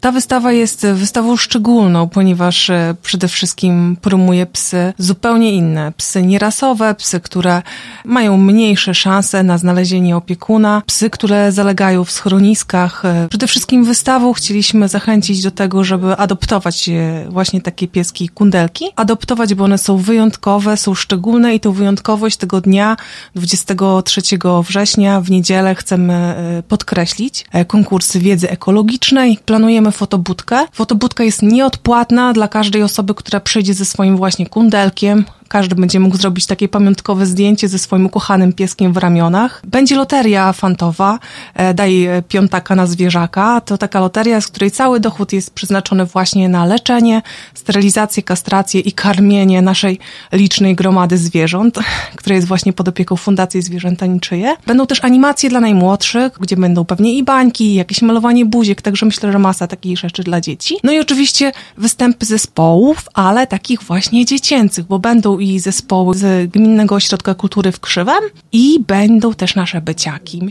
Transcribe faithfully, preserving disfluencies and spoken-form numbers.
Ta wystawa jest wystawą szczególną, ponieważ przede wszystkim promuje psy zupełnie inne. Psy nierasowe, psy, które mają mniejsze szanse na znalezienie opiekuna, psy, które zalegają w schroniskach. Przede wszystkim wystawą chcieliśmy zachęcić do tego, żeby adoptować właśnie takie pieski kundelki. Adoptować, bo one są wyjątkowe, są szczególne i tą wyjątkowość tego dnia, dwudziestego trzeciego września, w niedzielę, chcemy podkreślić. Konkursy wiedzy ekologicznej. Planujemy fotobudkę. Fotobudka jest nieodpłatna dla każdej osoby, która przyjdzie ze swoim właśnie kundelkiem. Każdy będzie mógł zrobić takie pamiątkowe zdjęcie ze swoim ukochanym pieskiem w ramionach. Będzie loteria fantowa, daj piątaka na zwierzaka. To taka loteria, z której cały dochód jest przeznaczony właśnie na leczenie, sterylizację, kastrację i karmienie naszej licznej gromady zwierząt, która jest właśnie pod opieką Fundacji Zwierzęta Niczyje. Będą też animacje dla najmłodszych, gdzie będą pewnie i bańki, jakieś malowanie buziek, także myślę, że masa takich rzeczy dla dzieci. No i oczywiście występy zespołów, ale takich właśnie dziecięcych, bo będą i zespoły z Gminnego Ośrodka Kultury w Krzywem i będą też nasze byciaki.